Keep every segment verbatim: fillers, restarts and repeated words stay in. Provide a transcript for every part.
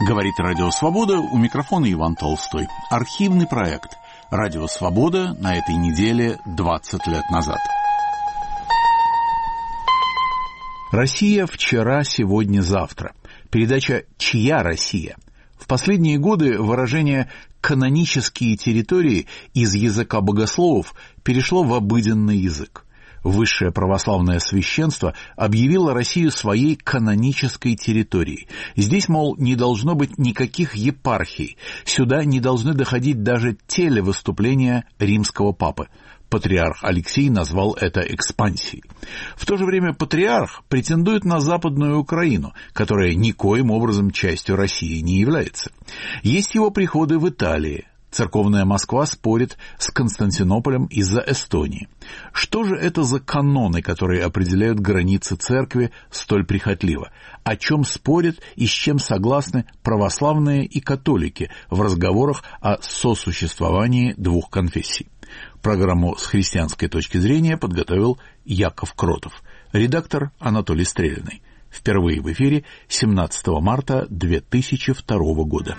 Говорит Радио Свобода, у микрофона Иван Толстой. Архивный проект Радио Свобода на этой неделе двадцать лет назад. Россия вчера, сегодня, завтра. Передача «Чья Россия?». В последние годы выражение «канонические территории» из языка богословов перешло в обыденный язык. Высшее православное священство объявило Россию своей канонической территорией. Здесь, мол, не должно быть никаких епархий. Сюда не должны доходить даже телевыступления римского папы. Патриарх Алексий назвал это экспансией. В то же время патриарх претендует на Западную Украину, которая никоим образом частью России не является. Есть его приходы в Италии. Церковная Москва спорит с Константинополем из-за Эстонии. Что же это за каноны, которые определяют границы церкви столь прихотливо? О чем спорят и с чем согласны православные и католики в разговорах о сосуществовании двух конфессий? Программу с христианской точки зрения подготовил Яков Кротов. Редактор Анатолий Стрелянный. Впервые в эфире семнадцатого марта две тысячи второго года.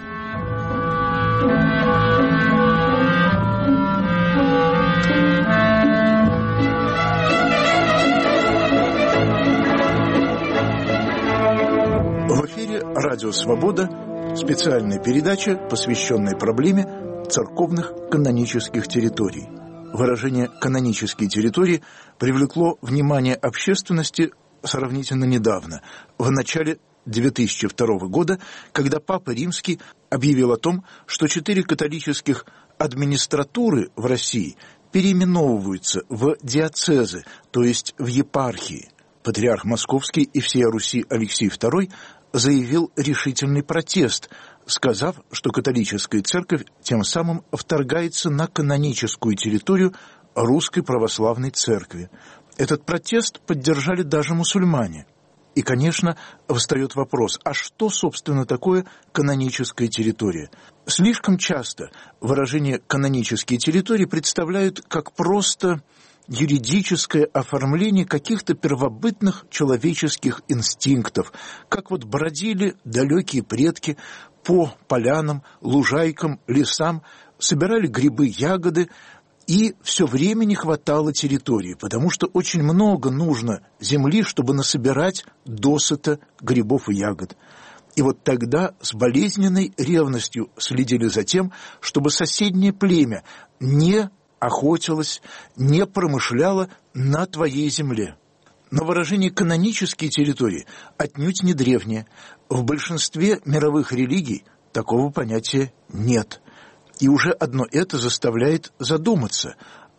В эфире «Радио Свобода» специальная передача, посвященная проблеме церковных канонических территорий. Выражение «канонические территории» привлекло внимание общественности сравнительно недавно, в начале две тысячи второго года, когда Папа Римский объявил о том, что четыре католических администратуры в России переименовываются в диацезы, то есть в епархии. Патриарх Московский и всея Руси Алексий второй заявил решительный протест, сказав, что католическая церковь тем самым вторгается на каноническую территорию Русской Православной Церкви. Этот протест поддержали даже мусульмане. И, конечно, встает вопрос, а что, собственно, такое каноническая территория? Слишком часто выражение «канонические территории» представляют как просто юридическое оформление каких-то первобытных человеческих инстинктов, как вот бродили далекие предки по полянам, лужайкам, лесам, собирали грибы, ягоды, и все время не хватало территории, потому что очень много нужно земли, чтобы насобирать досыта грибов и ягод. И вот тогда с болезненной ревностью следили за тем, чтобы соседнее племя не охотилось, не промышляло на твоей земле. Но выражение «канонические территории» отнюдь не древнее. В большинстве мировых религий такого понятия нет. И уже одно это заставляет задуматься,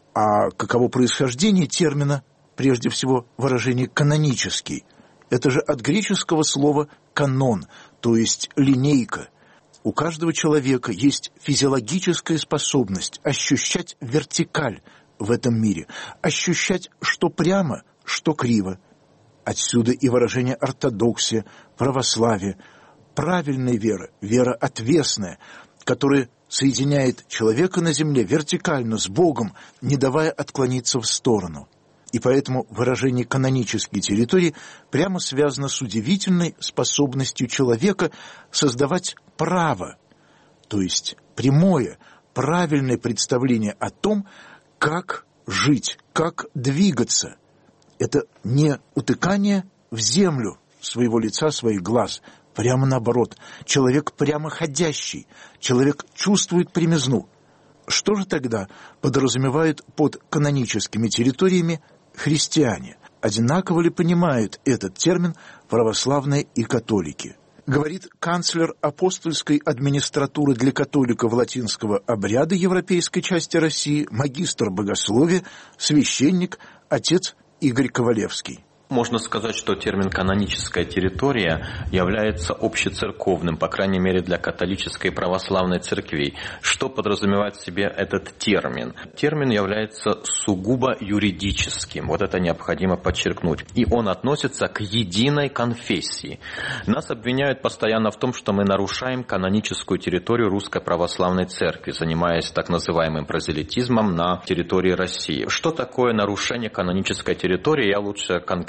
а каково происхождение термина, прежде всего выражение «канонический». Это же от греческого слова «канон», то есть «линейка». У каждого человека есть физиологическая способность ощущать вертикаль в этом мире, ощущать, что прямо, что криво. Отсюда и выражение ортодоксия, православие, правильная вера, вера отвесная, которая соединяет человека на земле вертикально с Богом, не давая отклониться в сторону. И поэтому выражение «канонические территории» прямо связано с удивительной способностью человека создавать право, то есть прямое, правильное представление о том, как жить, как двигаться. Это не утыкание в землю своего лица, своих глаз, прямо наоборот. Человек прямоходящий, человек чувствует прямизну. Что же тогда подразумевают под каноническими территориями христиане? Одинаково ли понимают этот термин православные и католики? Говорит канцлер апостольской администратуры для католиков латинского обряда европейской части России, магистр богословия, священник, отец Игорь Ковалевский. Можно сказать, что термин «каноническая территория» является общецерковным, по крайней мере для католической и православной церквей. Что подразумевает в себе этот термин? Термин является сугубо юридическим, вот это необходимо подчеркнуть. И он относится к единой конфессии. Нас обвиняют постоянно в том, что мы нарушаем каноническую территорию Русской Православной Церкви, занимаясь так называемым прозелитизмом на территории России. Что такое нарушение канонической территории? Я лучше конкретно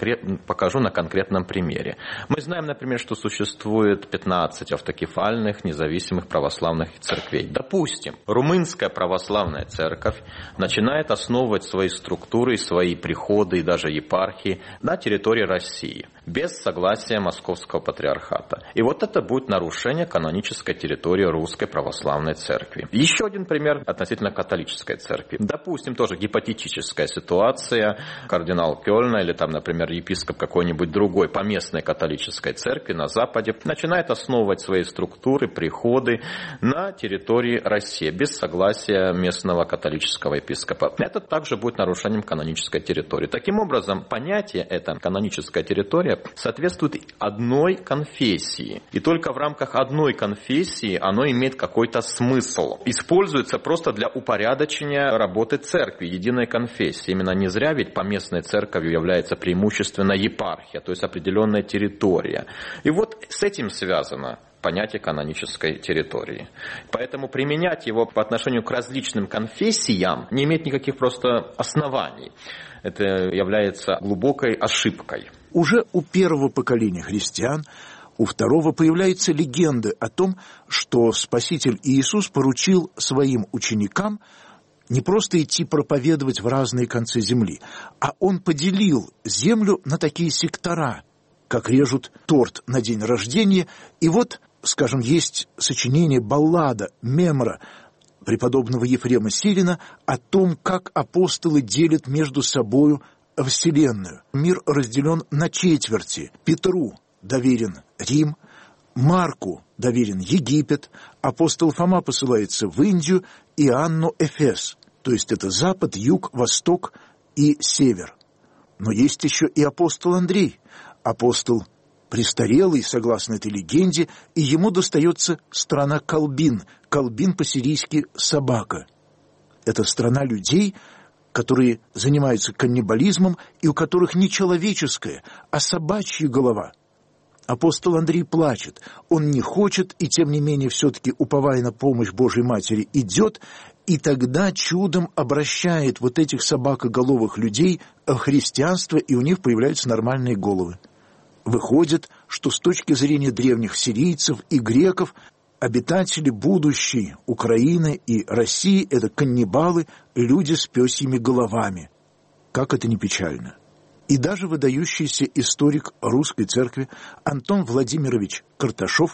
конкрет... покажу на конкретном примере. Мы знаем, например, что существует пятнадцать автокефальных независимых православных церквей. Допустим, румынская православная церковь начинает основывать свои структуры, свои приходы и даже епархии на территории России без согласия Московского патриархата. И вот это будет нарушение канонической территории Русской православной церкви. Еще один пример относительно католической церкви. Допустим, тоже гипотетическая ситуация. Кардинал Кёльна или там, например, епископ какой-нибудь другой поместной католической церкви на Западе начинает основывать свои структуры, приходы на территории России без согласия местного католического епископа. Это также будет нарушением канонической территории. Таким образом, понятие это каноническая территория соответствует одной конфессии. И только в рамках одной конфессии оно имеет какой-то смысл. Используется просто для упорядочения работы церкви, единой конфессии. Именно не зря ведь поместной церковью является преимущественно епархия, то есть определенная территория. И вот с этим связано понятие канонической территории. Поэтому применять его по отношению к различным конфессиям не имеет никаких просто оснований. Это является глубокой ошибкой. Уже у первого поколения христиан, у второго появляются легенды о том, что Спаситель Иисус поручил своим ученикам не просто идти проповедовать в разные концы земли, а Он поделил землю на такие сектора, как режут торт на день рождения. И вот, скажем, есть сочинение, баллада, мемора преподобного Ефрема Сирина о том, как апостолы делят между собою Вселенную. Мир разделен на четверти. Петру доверен Рим, Марку доверен Египет, апостол Фома посылается в Индию, Иоанну Эфес. То есть это запад, юг, восток и север. Но есть еще и апостол Андрей. Апостол престарелый, согласно этой легенде, и ему достается страна Колбин. Колбин по-сирийски «собака». Это страна людей, которые занимаются каннибализмом и у которых не человеческая, а собачья голова. Апостол Андрей плачет. Он не хочет, и тем не менее, все-таки, уповая на помощь Божьей Матери, идет, и тогда чудом обращает вот этих собакоголовых людей в христианство, и у них появляются нормальные головы. Выходит, что с точки зрения древних сирийцев и греков обитатели будущей Украины и России – это каннибалы, люди с пёсьими головами. Как это не печально. И даже выдающийся историк русской церкви Антон Владимирович Карташов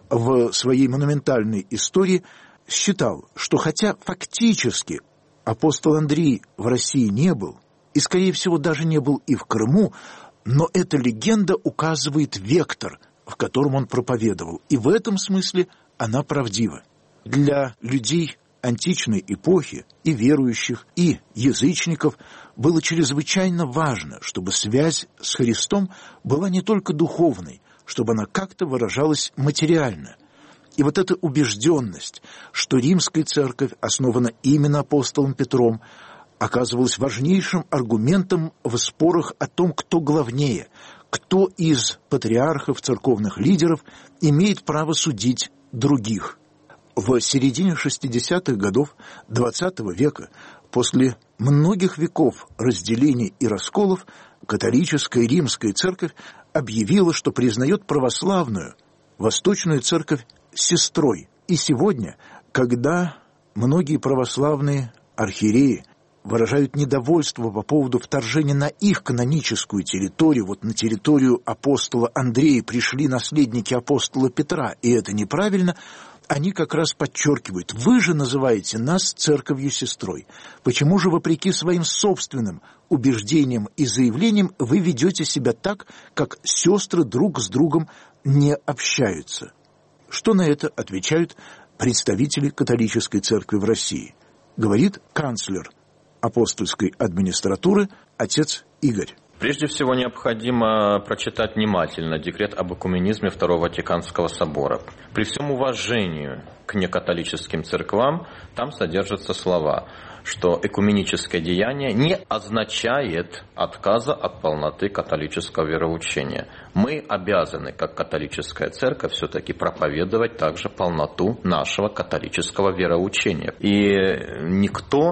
в своей монументальной истории считал, что хотя фактически апостол Андрей в России не был, и, скорее всего, даже не был и в Крыму, но эта легенда указывает вектор, в котором он проповедовал. И в этом смысле она правдива. Для людей античной эпохи, и верующих, и язычников, было чрезвычайно важно, чтобы связь с Христом была не только духовной, чтобы она как-то выражалась материально. И вот эта убежденность, что римская церковь основана именно апостолом Петром, оказывалась важнейшим аргументом в спорах о том, кто главнее, кто из патриархов, церковных лидеров имеет право судить других. В середине шестидесятых годов двадцатого века, после многих веков разделений и расколов, католическая римская церковь объявила, что признает православную восточную церковь сестрой. И сегодня, когда многие православные архиереи выражают недовольство по поводу вторжения на их каноническую территорию, вот на территорию апостола Андрея пришли наследники апостола Петра, и это неправильно, они как раз подчеркивают: вы же называете нас церковью-сестрой. Почему же, вопреки своим собственным убеждениям и заявлениям, вы ведете себя так, как сестры друг с другом не общаются? Что на это отвечают представители католической церкви в России? Говорит канцлер апостольской администратуры отец Игорь. Прежде всего, необходимо прочитать внимательно декрет об экуменизме Второго Ватиканского собора. При всем уважении к некатолическим церквам там содержатся слова, что экуменическое деяние не означает отказа от полноты католического вероучения. Мы обязаны, как католическая церковь, все-таки проповедовать также полноту нашего католического вероучения. И никто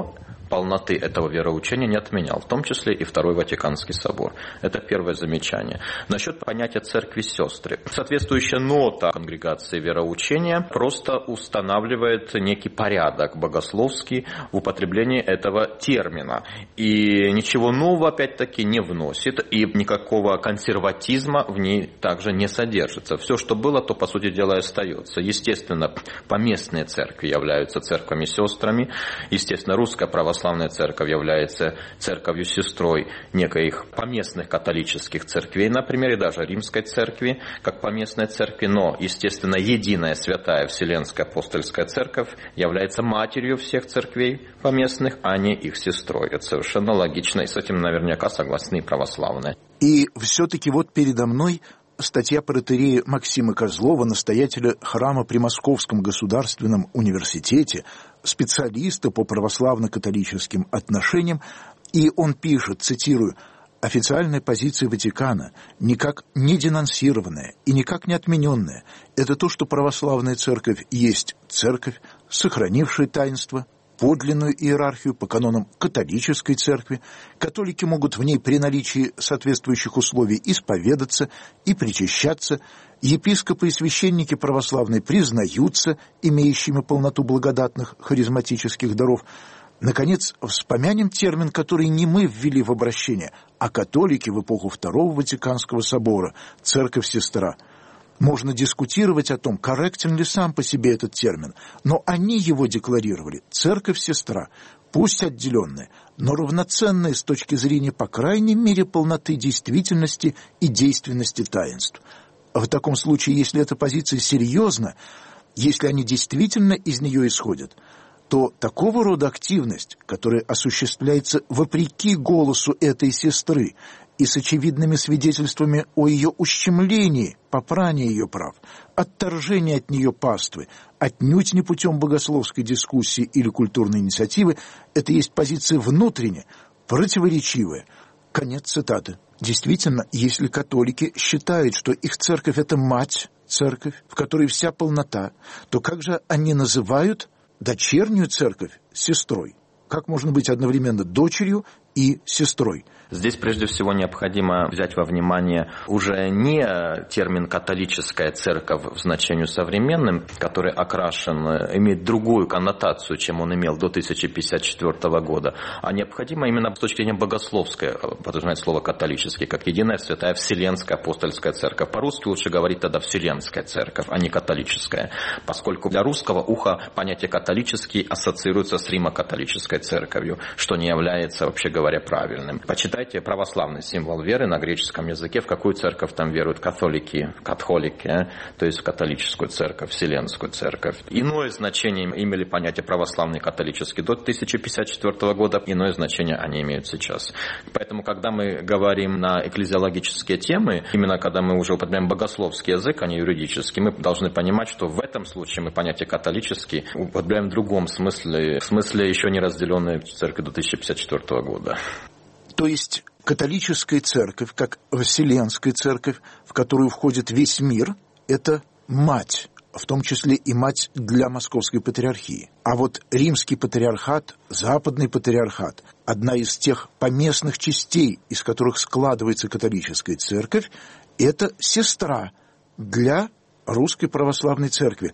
полноты этого вероучения не отменял, в том числе и Второй Ватиканский собор. Это первое замечание. Насчет понятия церкви-сестры. Соответствующая нота конгрегации вероучения просто устанавливает некий порядок богословский в употреблении этого термина. И ничего нового, опять-таки, не вносит, и никакого консерватизма в ней также не содержится. Все, что было, то, по сути дела, и остается. Естественно, поместные церкви являются церквами-сестрами. Естественно, русская православная церковь является церковью-сестрой некоих поместных католических церквей, например, и даже римской церкви, как поместной церкви. Но, естественно, единая святая Вселенская апостольская церковь является матерью всех церквей поместных, а не их сестрой. Это совершенно логично, и с этим наверняка согласны и православные. И все-таки вот передо мной статья протоиерея Максима Козлова, настоятеля храма при Московском государственном университете, специалиста по православно-католическим отношениям, и он пишет, цитирую, «Официальная позиция Ватикана, никак не денонсированная и никак не отмененная, это то, что православная церковь есть церковь, сохранившая таинство, подлинную иерархию по канонам католической церкви. Католики могут в ней при наличии соответствующих условий исповедаться и причащаться. Епископы и священники православные признаются имеющими полноту благодатных харизматических даров. Наконец, вспомянем термин, который не мы ввели в обращение, а католики в эпоху Второго Ватиканского собора – церковь-сестра. Можно дискутировать о том, корректен ли сам по себе этот термин, но они его декларировали – церковь-сестра, пусть отделенная, но равноценная с точки зрения, по крайней мере, полноты действительности и действенности таинств. В таком случае, если эта позиция серьезна, если они действительно из нее исходят, то такого рода активность, которая осуществляется вопреки голосу этой сестры и с очевидными свидетельствами о ее ущемлении, попрании ее прав, отторжении от нее паствы, отнюдь не путем богословской дискуссии или культурной инициативы, это есть позиция внутренне противоречивая. Конец цитаты. Действительно, если католики считают, что их церковь – это мать, церковь, в которой вся полнота, то как же они называют дочернюю церковь сестрой? Как можно быть одновременно дочерью и сестрой? Здесь прежде всего необходимо взять во внимание уже не термин «католическая церковь» в значении современном, который окрашен, имеет другую коннотацию, чем он имел до тысяча пятьдесят четвёртого года, а необходимо именно с точки зрения богословской подразумевать слово «католический», как единая святая Вселенская апостольская церковь. По-русски лучше говорить тогда «Вселенская церковь», а не «католическая», поскольку для русского уха понятие «католический» ассоциируется с римо-католической церковью, что не является, вообще говоря, правильным. Почитайте православный символ веры на греческом языке, в какую церковь там веруют католики, католики, а? То есть в католическую церковь, вселенскую церковь. Иное значение имели понятие православный, католический до тысяча пятьдесят четвёртого года, иное значение они имеют сейчас. Поэтому, когда мы говорим на экклезиологические темы, именно когда мы уже употребляем богословский язык, а не юридический, мы должны понимать, что в этом случае мы понятие католический употребляем в другом смысле, в смысле еще не разделенной церкви до тысяча пятьдесят четвёртого года. То есть католическая церковь, как Вселенская церковь, в которую входит весь мир, это мать, в том числе и мать для Московской патриархии. А вот римский патриархат, западный патриархат, одна из тех поместных частей, из которых складывается католическая церковь, это сестра для русской православной церкви.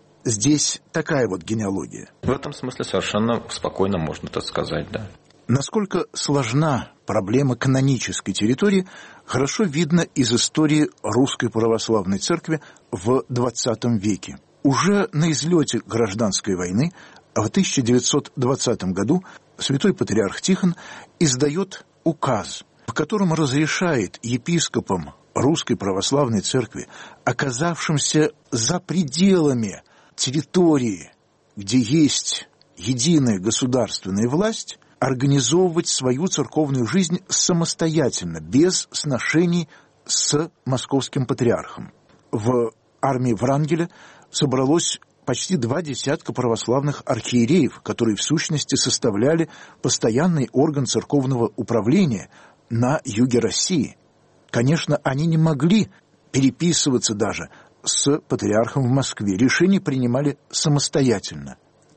Здесь такая вот генеалогия. В этом смысле совершенно спокойно можно так сказать, да. Насколько сложна проблема канонической территории, хорошо видно из истории Русской Православной Церкви в двадцатом веке. Уже на излете гражданской войны в тысяча девятьсот двадцатом году святой патриарх Тихон издает указ, в котором разрешает епископам Русской Православной Церкви, оказавшимся за пределами территории, где есть единая государственная власть, организовывать свою церковную жизнь самостоятельно, без сношений с московским патриархом. В армии Врангеля собралось почти два десятка православных архиереев, которые в сущности составляли постоянный орган церковного управления на юге России. Конечно, они не могли переписываться даже с патриархом в Москве. Решения принимали самостоятельно.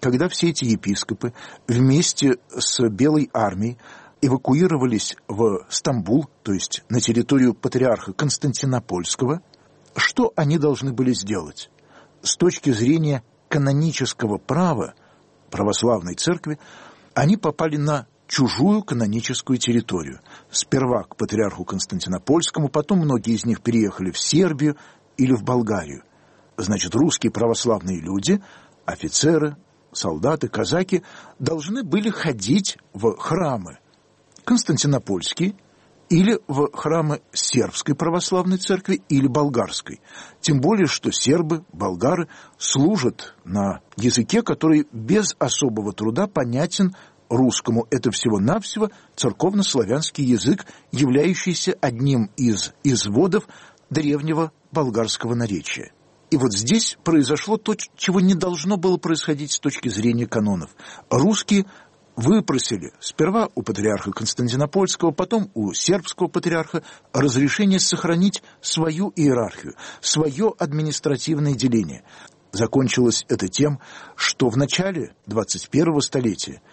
когда все эти епископы вместе с Белой армией эвакуировались в Стамбул, то есть на территорию патриарха Константинопольского, что они должны были сделать? С точки зрения канонического права православной церкви, они попали на чужую каноническую территорию. Сперва к патриарху Константинопольскому, потом многие из них переехали в Сербию или в Болгарию. Значит, русские православные люди, офицеры, солдаты, казаки, должны были ходить в храмы Константинопольские или в храмы сербской православной церкви или болгарской. Тем более, что сербы, болгары служат на языке, который без особого труда понятен русскому. Это всего-навсего церковно-славянский язык, являющийся одним из изводов древнего болгарского наречия. И вот здесь произошло то, чего не должно было происходить с точки зрения канонов. Русские выпросили сперва у патриарха Константинопольского, потом у сербского патриарха разрешение сохранить свою иерархию, свое административное деление. Закончилось это тем, что в начале двадцать первого столетия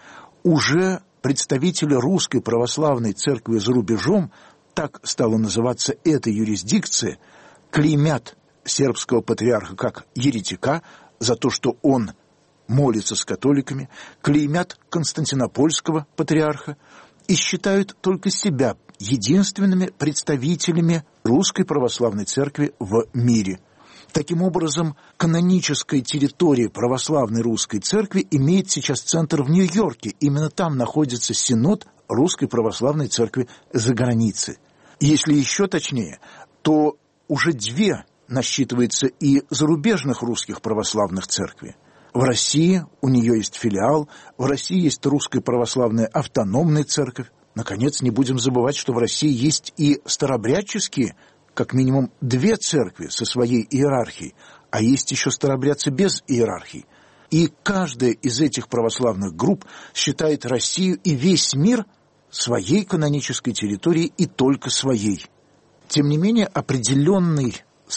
уже представители русской православной церкви за рубежом, так стала называться эта юрисдикция, клеймят сербского патриарха как еретика за то, что он молится с католиками, клеймят Константинопольского патриарха и считают только себя единственными представителями русской православной церкви в мире. Таким образом, каноническая территория православной русской церкви имеет сейчас центр в Нью-Йорке. Именно там находится синод русской православной церкви за границей. Если еще точнее, то уже две насчитывается и зарубежных русских православных церквей. В России у нее есть филиал, в России есть Русская православная автономная церковь. Наконец, не будем забывать, что в России есть и старообрядческие, как минимум две церкви со своей иерархией, а есть еще старообрядцы без иерархии. И каждая из этих православных групп считает Россию и весь мир своей канонической территорией и только своей. Тем не менее, определенный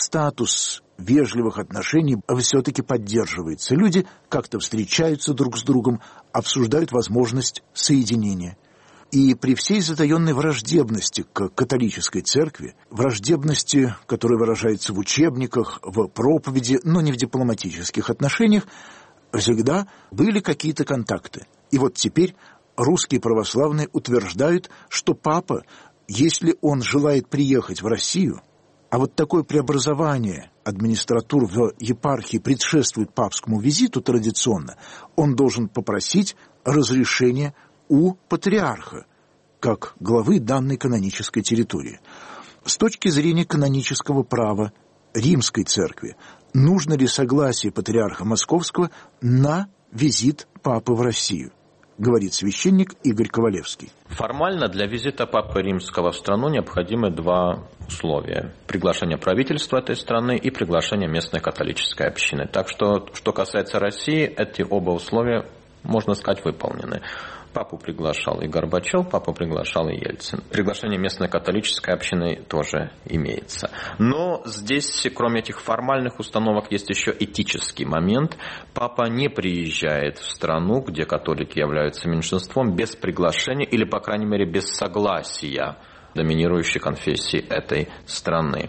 статус вежливых отношений все-таки поддерживается. Люди как-то встречаются друг с другом, обсуждают возможность соединения. И при всей затаенной враждебности к католической церкви, враждебности, которая выражается в учебниках, в проповеди, но не в дипломатических отношениях, всегда были какие-то контакты. И вот теперь русские православные утверждают, что папа, если он желает приехать в Россию, а вот такое преобразование администратур в епархии предшествует папскому визиту традиционно, он должен попросить разрешения у патриарха, как главы данной канонической территории. С точки зрения канонического права Римской Церкви, нужно ли согласие патриарха Московского на визит папы в Россию, говорит священник Игорь Ковалевский. Формально для визита Папы Римского в страну необходимы два условия. Приглашение правительства этой страны и приглашение местной католической общины. Так что, что касается России, эти оба условия, можно сказать, выполнены. Папу приглашал и Горбачев, папу приглашал и Ельцин. Приглашение местной католической общины тоже имеется. Но здесь, кроме этих формальных установок, есть еще этический момент. Папа не приезжает в страну, где католики являются меньшинством, без приглашения или, по крайней мере, без согласия доминирующей конфессии этой страны.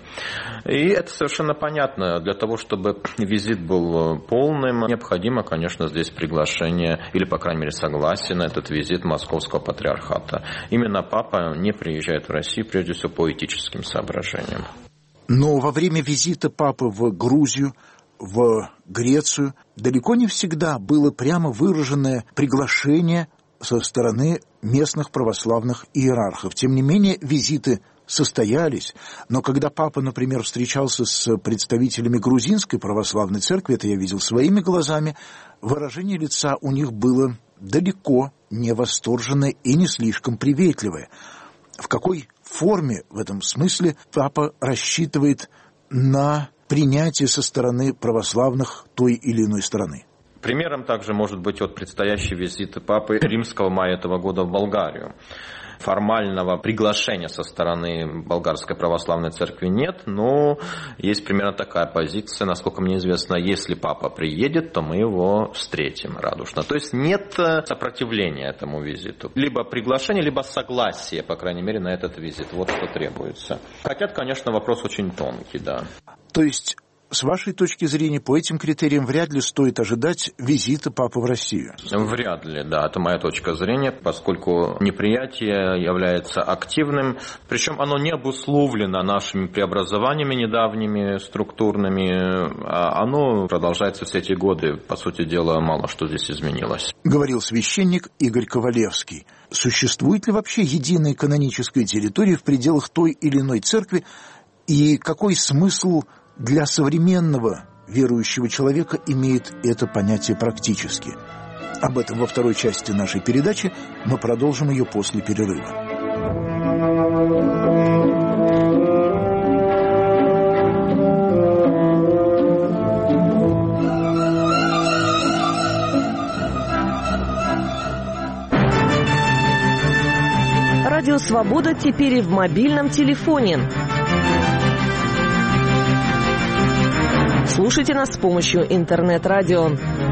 И это совершенно понятно. Для того, чтобы визит был полным, необходимо, конечно, здесь приглашение или, по крайней мере, согласие на этот визит Московского патриархата. Именно папа не приезжает в Россию, прежде всего, по этическим соображениям. Но во время визита папы в Грузию, в Грецию, далеко не всегда было прямо выраженное приглашение со стороны местных православных иерархов. Тем не менее, визиты состоялись, но когда папа, например, встречался с представителями грузинской православной церкви, это я видел своими глазами, выражение лица у них было далеко не восторженное и не слишком приветливое. В какой форме в этом смысле папа рассчитывает на принятие со стороны православных той или иной стороны? Примером также может быть вот предстоящий визит Папы Римского в мае этого года в Болгарию. формального приглашения со стороны Болгарской православной церкви нет, но есть примерно такая позиция, насколько мне известно, если папа приедет, то мы его встретим радушно. То есть нет сопротивления этому визиту. Либо приглашение, либо согласие, по крайней мере, на этот визит. Вот что требуется. Хотя, конечно, вопрос очень тонкий, да. То есть, с вашей точки зрения, по этим критериям вряд ли стоит ожидать визита папы в Россию? Вряд ли, да, это моя точка зрения, поскольку неприятие является активным, причем оно не обусловлено нашими преобразованиями недавними, структурными, а оно продолжается все эти годы. По сути дела, мало что здесь изменилось. Говорил священник Игорь Ковалевский. Существует ли вообще единая каноническая территория в пределах той или иной церкви, и какой смысл для современного верующего человека имеет это понятие практически? Об этом во второй части нашей передачи. Мы продолжим ее после перерыва. Радио «Свобода» теперь и в мобильном телефоне. Слушайте нас с помощью интернет-радио.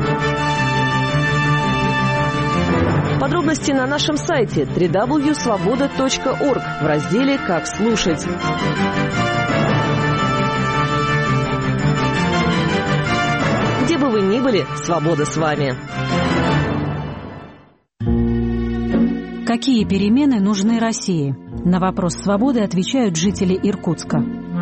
Подробности на нашем сайте дабл ю дабл ю дабл ю точка свобода точка орг в разделе «Как слушать». Где бы вы ни были, свобода с вами. Какие перемены нужны России? На вопрос «Свободы» отвечают жители Иркутска.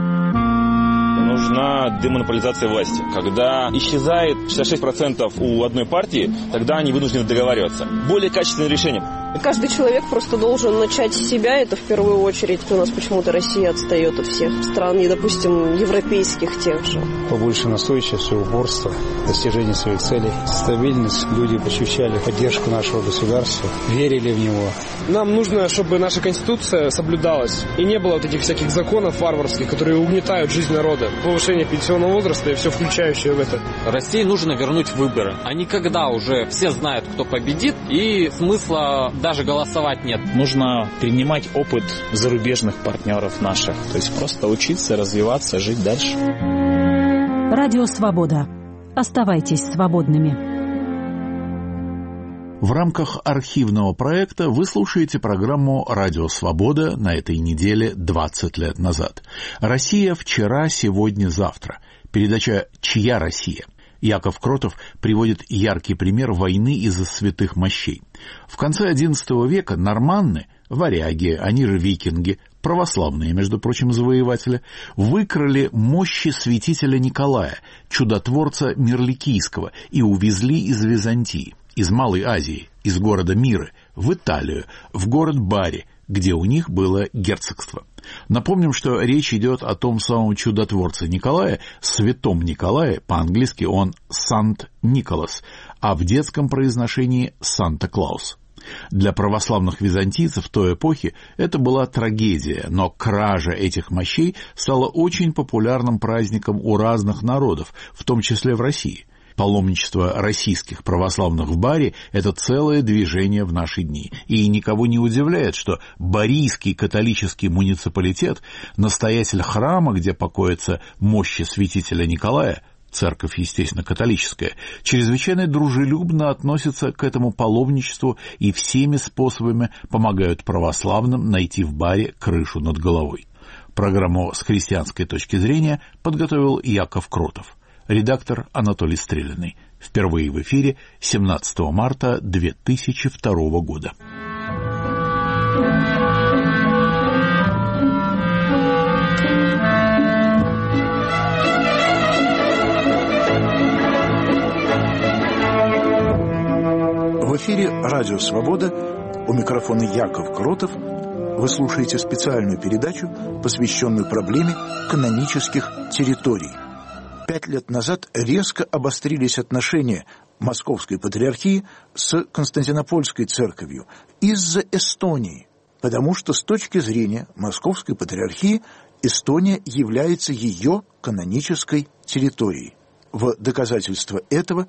Нужна демонополизация власти. Когда исчезает шестьдесят шесть процентов у одной партии, тогда они вынуждены договариваться. Более качественное решение. Каждый человек просто должен начать с себя, это в первую очередь. У нас почему-то Россия отстает от всех стран, и, допустим, европейских тех же. Побольше настойчивости, упорства, достижения своих целей, стабильность. Люди ощущали поддержку нашего государства, верили в него. Нам нужно, чтобы наша Конституция соблюдалась, и не было вот этих всяких законов варварских, которые угнетают жизнь народа. Повышение пенсионного возраста и все включающее в это. России нужно вернуть выборы. А не когда уже все знают, кто победит, и смысла даже голосовать нет. Нужно принимать опыт зарубежных партнеров наших. То есть просто учиться, развиваться, жить дальше. Радио «Свобода». Оставайтесь свободными. В рамках архивного проекта вы слушаете программу «Радио Свобода» на этой неделе двадцать лет назад. «Россия вчера, сегодня, завтра». Передача «Чья Россия?». Яков Кротов приводит яркий пример войны из-за святых мощей. В конце одиннадцатого века норманны, варяги, они же викинги, православные, между прочим, завоеватели, выкрали мощи святителя Николая, чудотворца Мирликийского, и увезли из Византии, из Малой Азии, из города Миры, в Италию, в город Бари, где у них было герцогство. Напомним, что речь идет о том самом чудотворце Николае, святом Николае, по-английски он Сант-Николас, а в детском произношении Санта-Клаус. Для православных византийцев той эпохи это была трагедия, но кража этих мощей стала очень популярным праздником у разных народов, в том числе в России. Паломничество российских православных в Бари – это целое движение в наши дни. И никого не удивляет, что Барийский католический муниципалитет, настоятель храма, где покоятся мощи святителя Николая, церковь, естественно, католическая, чрезвычайно дружелюбно относится к этому паломничеству и всеми способами помогают православным найти в Бари крышу над головой. Программу с христианской точки зрения подготовил Яков Кротов. Редактор Анатолий Стрелянный. Впервые в эфире семнадцатого марта две тысячи второго года. В эфире «Радио Свобода». У микрофона Яков Кротов. Вы слушаете специальную передачу, посвященную проблеме канонических территорий. Пять лет назад резко обострились отношения Московской Патриархии с Константинопольской Церковью из-за Эстонии, потому что с точки зрения Московской Патриархии Эстония является ее канонической территорией. В доказательство этого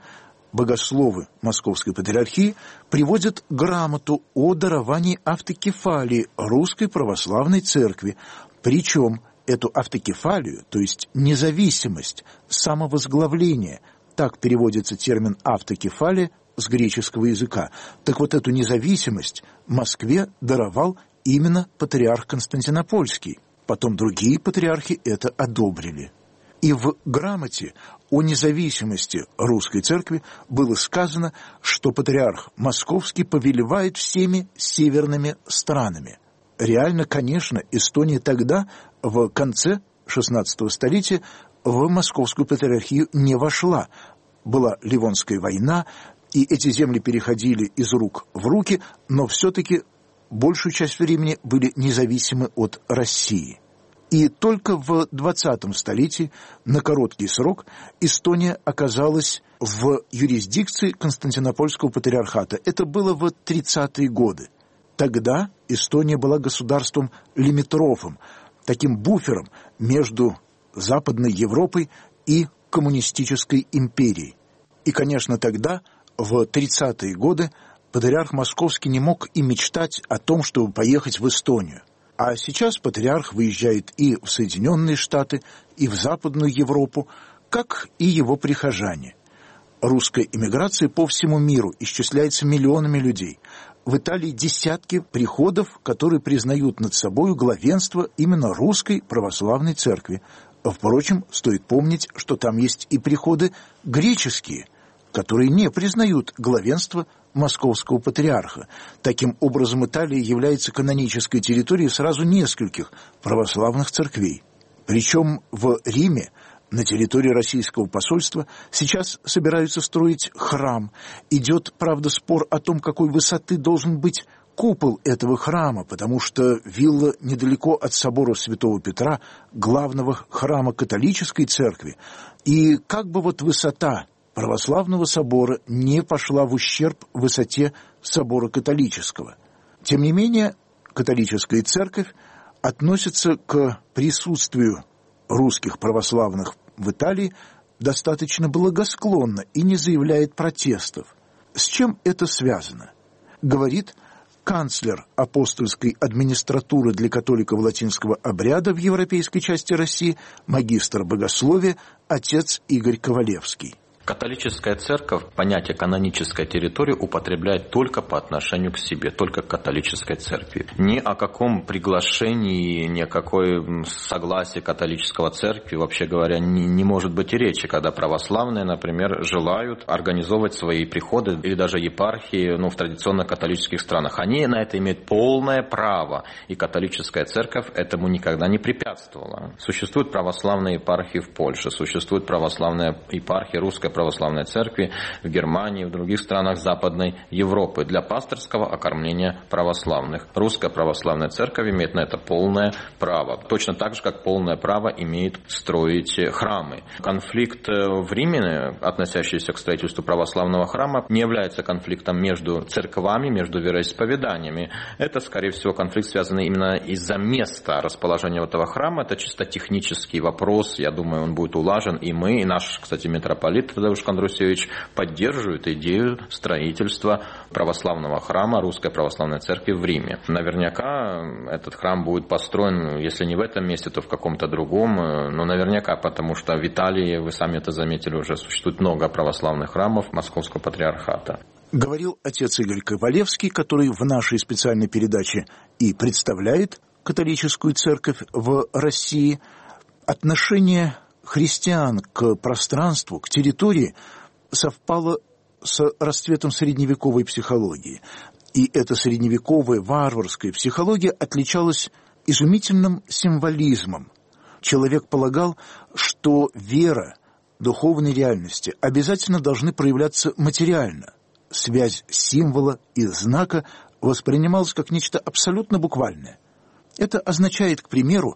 богословы Московской Патриархии приводят грамоту о даровании автокефалии Русской Православной Церкви, причем эту автокефалию, то есть независимость, самовозглавление, так переводится термин автокефалия с греческого языка. Так вот, эту независимость Москве даровал именно патриарх Константинопольский. Потом другие патриархи это одобрили. И в грамоте о независимости Русской Церкви было сказано, что патриарх Московский повелевает всеми северными странами. Реально, конечно, Эстония тогда, в конце шестнадцатого столетия, в Московскую Патриархию не вошла. Была Ливонская война, и эти земли переходили из рук в руки, но все-таки большую часть времени были независимы от России. И только в двадцатом столетии, на короткий срок, Эстония оказалась в юрисдикции Константинопольского патриархата. Это было в тридцатые годы. Тогда Эстония была государством лимитрофом, таким буфером между Западной Европой и коммунистической империей. И, конечно, тогда, в тридцатые годы, патриарх Московский не мог и мечтать о том, чтобы поехать в Эстонию. А сейчас патриарх выезжает и в Соединенные Штаты, и в Западную Европу, как и его прихожане. Русская эмиграция по всему миру исчисляется миллионами людей. В Италии десятки приходов, которые признают над собой главенство именно Русской Православной Церкви. Впрочем, стоит помнить, что там есть и приходы греческие, которые не признают главенство Московского патриарха. Таким образом, Италия является канонической территорией сразу нескольких православных церквей. Причем в Риме, на территории российского посольства, сейчас собираются строить храм. Идет, правда, спор о том, какой высоты должен быть купол этого храма, потому что вилла недалеко от собора Святого Петра, главного храма католической церкви. И как бы вот высота православного собора не пошла в ущерб высоте собора католического. Тем не менее, католическая церковь относится к присутствию русских православных в Италии достаточно благосклонно и не заявляет протестов. С чем это связано? Говорит канцлер апостольской администратуры для католиков латинского обряда в европейской части России, магистр богословия, отец Игорь Ковалевский. Католическая церковь понятие канонической территории употребляет только по отношению к себе, только к католической церкви. Ни о каком приглашении, ни о какой согласии католического церкви, вообще говоря, не, не может быть и речи, когда православные, например, желают организовывать свои приходы или даже епархии, ну, в традиционно католических странах. Они на это имеют полное право, и католическая церковь этому никогда не препятствовала. Существуют православные епархии в Польше, существует православная епархия Русской Православной Церкви в Германии, в других странах Западной Европы для пасторского окормления православных. Русская Православная Церковь имеет на это полное право. Точно так же, как полное право имеет строить храмы. Конфликт в Риме, относящийся к строительству православного храма, не является конфликтом между церквами, между вероисповеданиями. Это, скорее всего, конфликт, связанный именно из-за места расположения этого храма. Это чисто технический вопрос. Я думаю, он будет улажен. И мы, и наш, кстати, митрополит Тадеуш Кондрусевич поддерживают идею строительства православного храма Русской Православной Церкви в Риме. Наверняка этот храм будет построен, если не в этом месте, то в каком-то другом, но наверняка, потому что в Италии, вы сами это заметили, уже существует много православных храмов Московского патриархата. Говорил отец Игорь Ковалевский, который в нашей специальной передаче и представляет католическую церковь в России. Отношение христиан к пространству, к территории совпало с расцветом средневековой психологии. И эта средневековая варварская психология отличалась изумительным символизмом. Человек полагал, что вера духовной реальности обязательно должны проявляться материально. Связь символа и знака воспринималась как нечто абсолютно буквальное. Это означает, к примеру,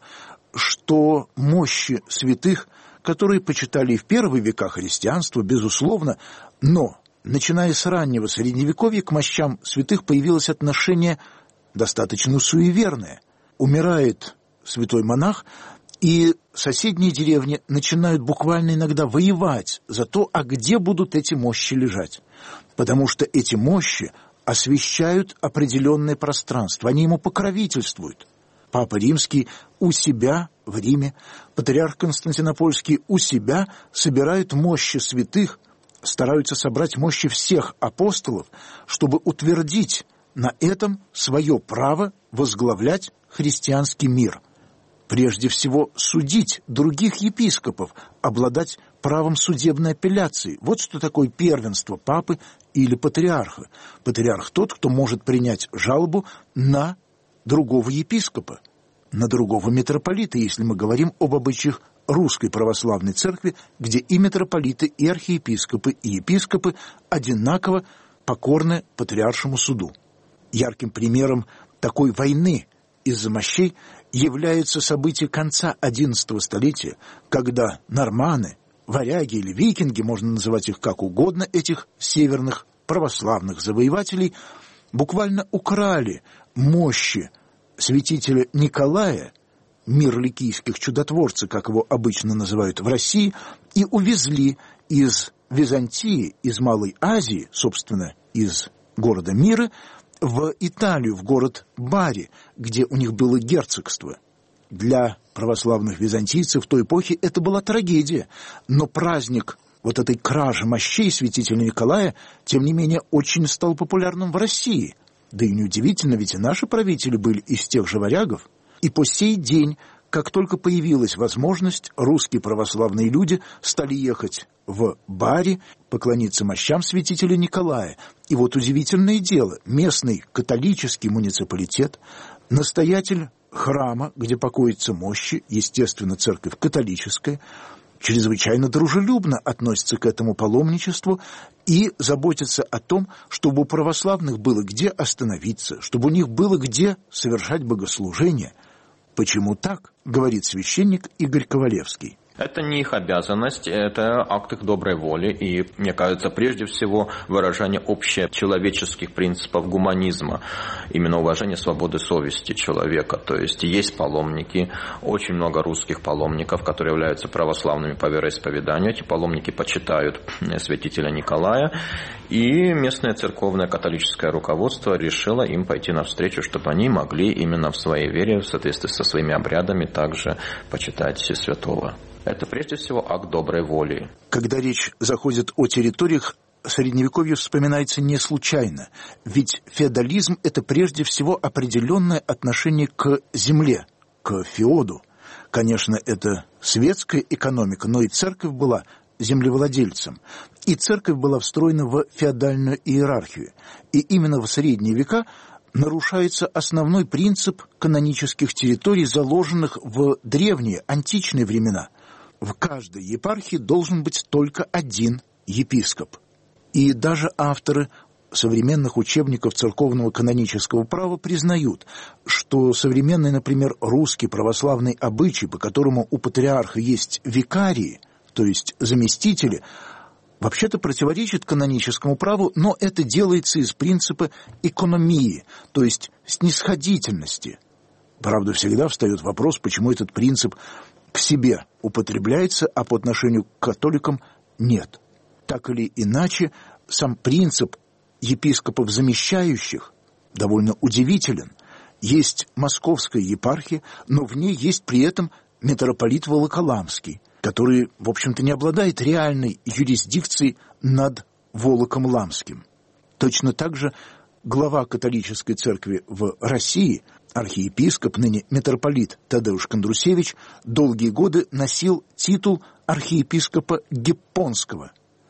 что мощи святых, которые почитали и в первые века христианства, безусловно, но, начиная с раннего Средневековья, к мощам святых появилось отношение достаточно суеверное. Умирает святой монах, И соседние деревни начинают буквально иногда воевать за то, а где будут эти мощи лежать. Потому что эти мощи освещают определенное пространство, они ему покровительствуют. Папа Римский у себя в Риме, патриарх Константинопольский у себя собирают мощи святых, стараются собрать мощи всех апостолов, чтобы утвердить на этом свое право возглавлять христианский мир. Прежде всего, судить других епископов, обладать правом судебной апелляции. Вот что такое первенство папы или патриарха. Патриарх тот, кто может принять жалобу на другого епископа, на другого митрополита, если мы говорим об обычаях Русской Православной Церкви, где и митрополиты, и архиепископы, и епископы одинаково покорны патриаршему суду. Ярким примером такой войны из-за мощей являются события конца одиннадцатого столетия, когда норманы, варяги или викинги, можно называть их как угодно, этих северных православных завоевателей, буквально украли мощи святителя Николая, мир ликийских чудотворцев, как его обычно называют в России, и увезли из Византии, из Малой Азии, собственно, из города Мира, в Италию, в город Бари, где у них было герцогство. Для православных византийцев в той эпохе это была трагедия, но праздник вот этой кражи мощей святителя Николая, тем не менее, очень стал популярным в России. Да и неудивительно, ведь и наши правители были из тех же варягов. И по сей день, как только появилась возможность, русские православные люди стали ехать в Бари, поклониться мощам святителя Николая. И вот удивительное дело, местный католический муниципалитет, настоятель храма, где покоятся мощи, естественно, церковь католическая, чрезвычайно дружелюбно относится к этому паломничеству и заботится о том, чтобы у православных было где остановиться, чтобы у них было где совершать богослужение. Почему так, говорит священник Игорь Ковалевский. Это не их обязанность, это акт их доброй воли, и, мне кажется, прежде всего выражение общечеловеческих принципов гуманизма, именно уважение свободы совести человека. То есть есть паломники, очень много русских паломников, которые являются православными по вероисповеданию. Эти паломники почитают святителя Николая, и местное церковное католическое руководство решило им пойти навстречу, чтобы они могли именно в своей вере, в соответствии со своими обрядами, также почитать святого. Это прежде всего акт доброй воли. Когда речь заходит о территориях, Средневековье вспоминается не случайно, ведь феодализм – это прежде всего определенное отношение к земле, к феоду. Конечно, это светская экономика, но и церковь была землевладельцем, и церковь была встроена в феодальную иерархию. И именно в средние века нарушается основной принцип канонических территорий, заложенных в древние античные времена. В каждой епархии должен быть только один епископ. И даже авторы современных учебников церковного канонического права признают, что современный, например, русский православный обычай, по которому у патриарха есть викарии, то есть заместители, вообще-то противоречит каноническому праву, но это делается из принципа экономии, то есть снисходительности. Правда, всегда встает вопрос, почему этот принцип к себе употребляется, а по отношению к католикам нет. Так или иначе, сам принцип епископов замещающих довольно удивителен. Есть московская епархия, но в ней есть при этом митрополит Волоколамский, который, в общем-то, не обладает реальной юрисдикцией над Волоком-Ламским. Точно так же глава католической церкви в России, архиепископ, ныне митрополит Тадеуш Кондрусевич, долгие годы носил титул архиепископа Гиппонского.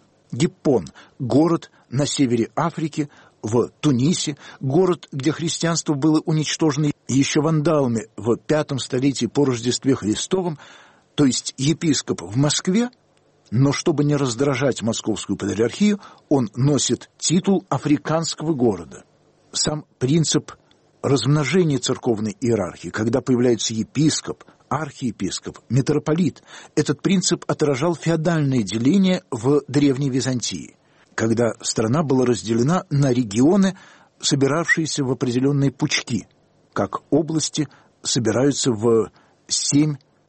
Гиппон – город на севере Африки, в Тунисе, город, где христианство было уничтожено еще вандалами в пятом столетии по Рождестве Христовом, то есть епископ в Москве, но чтобы не раздражать московскую патриархию, он носит титул африканского города. Сам принцип размножения церковной иерархии, когда появляется епископ, архиепископ, митрополит, этот принцип отражал феодальное деление в Древней Византии, когда страна была разделена на регионы, собиравшиеся в определенные пучки, как области собираются в семь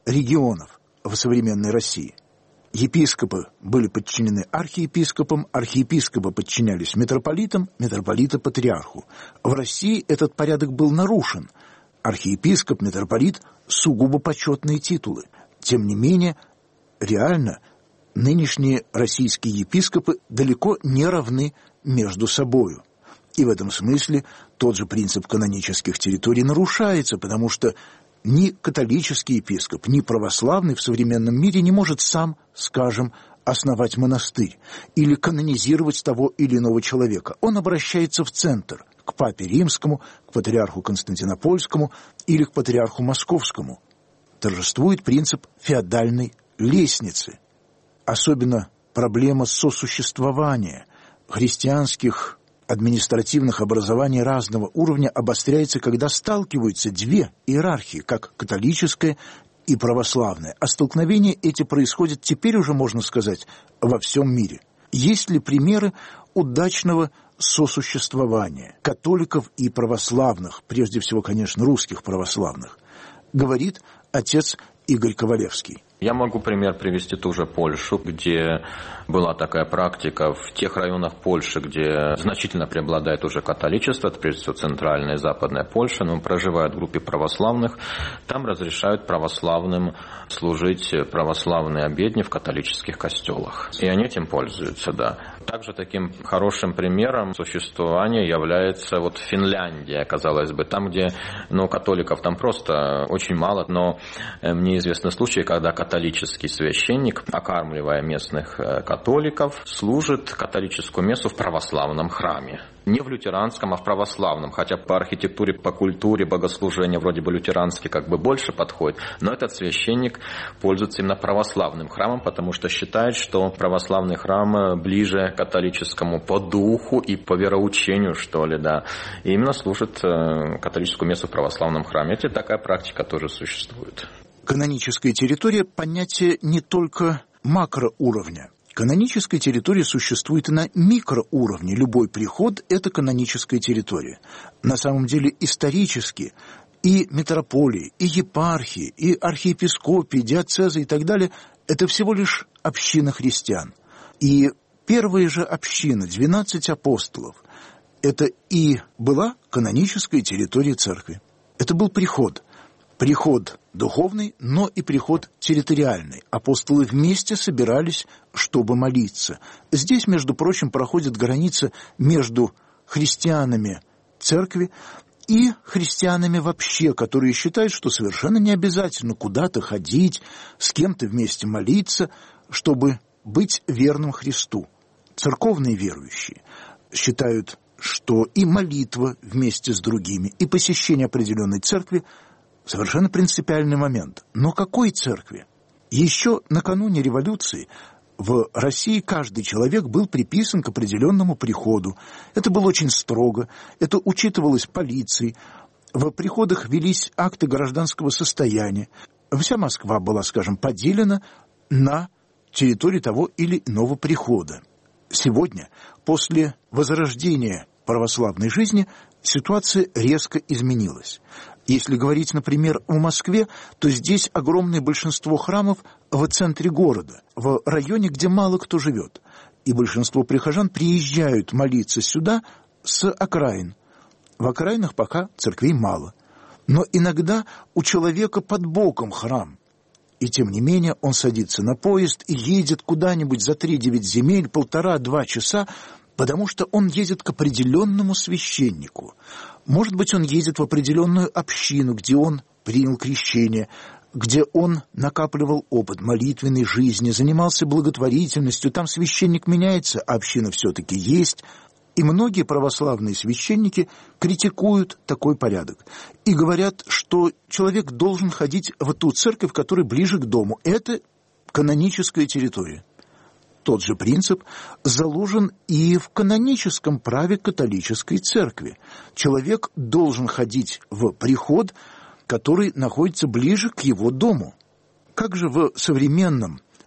регионов в современной России. Епископы были подчинены архиепископам, архиепископы подчинялись митрополитам, митрополиты патриарху. В России этот порядок был нарушен. Архиепископ, митрополит – сугубо почетные титулы. Тем не менее, реально нынешние российские епископы далеко не равны между собою. И в этом смысле тот же принцип канонических территорий нарушается, потому что ни католический епископ, ни православный в современном мире не может сам, скажем, основать монастырь или канонизировать того или иного человека. Он обращается в центр, к папе римскому, к патриарху Константинопольскому или к патриарху Московскому. Торжествует принцип феодальной лестницы. Особенно проблема сосуществования христианских административных образований разного уровня обостряется, когда сталкиваются две иерархии, как католическая и православная. А столкновения эти происходят теперь уже, можно сказать, во всем мире. Есть ли примеры удачного сосуществования католиков и православных, прежде всего, конечно, русских православных, говорит отец Игорь Ковалевский. Я могу пример привести ту же Польшу, где была такая практика в тех районах Польши, где значительно преобладает уже католичество, это прежде всего центральная и западная Польша, но проживают в группе православных, там разрешают православным служить православные обедни в католических костелах. И они этим пользуются, да. Также таким хорошим примером существования является вот Финляндия, казалось бы, там, где ну, католиков там просто очень мало, но мне известны случаи, когда католический священник, окармливая местных католиков, служит католическую мессу в православном храме. Не в лютеранском, а в православном, хотя по архитектуре, по культуре богослужения вроде бы лютеранский как бы больше подходит, но этот священник пользуется именно православным храмом, потому что считает, что православный храм ближе к католическому по духу и по вероучению, что ли, да, и именно служит католическую мессу в православном храме. Это такая практика тоже существует. Каноническая территория – понятие не только макроуровня. Каноническая территория существует и на микроуровне. Любой приход – это каноническая территория. На самом деле исторически и митрополии, и епархии, и архиепископии, диоцезы и так далее – это всего лишь община христиан. И первая же община, двенадцать апостолов, это и была каноническая территория церкви. Это был приход. Приход духовный, но и приход территориальный. Апостолы вместе собирались, чтобы молиться. Здесь, между прочим, проходит граница между христианами церкви и христианами вообще, которые считают, что совершенно не обязательно куда-то ходить, с кем-то вместе молиться, чтобы быть верным Христу. Церковные верующие считают, что и молитва вместе с другими, и посещение определенной церкви совершенно принципиальный момент. Но какой церкви? Еще накануне революции в России каждый человек был приписан к определенному приходу. Это было очень строго, это учитывалось полицией. В приходах велись акты гражданского состояния. Вся Москва была, скажем, поделена на территории того или иного прихода. Сегодня, после возрождения православной жизни, ситуация резко изменилась. Если говорить, например, о Москве, то здесь огромное большинство храмов в центре города, в районе, где мало кто живет. И большинство прихожан приезжают молиться сюда с окраин. В окраинах пока церквей мало. Но иногда у человека под боком храм. И тем не менее он садится на поезд и едет куда-нибудь за три-девять земель, полтора-два часа, потому что он едет к определенному священнику. Может быть, он едет в определенную общину, где он принял крещение, где он накапливал опыт молитвенной жизни, занимался благотворительностью. Там священник меняется, а община все-таки есть. И многие православные священники критикуют такой порядок и говорят, что человек должен ходить в ту церковь, которая ближе к дому. Это каноническая территория. Тот же принцип заложен и в каноническом праве католической церкви. Человек должен ходить в приход, который находится ближе к его дому. Как же в современном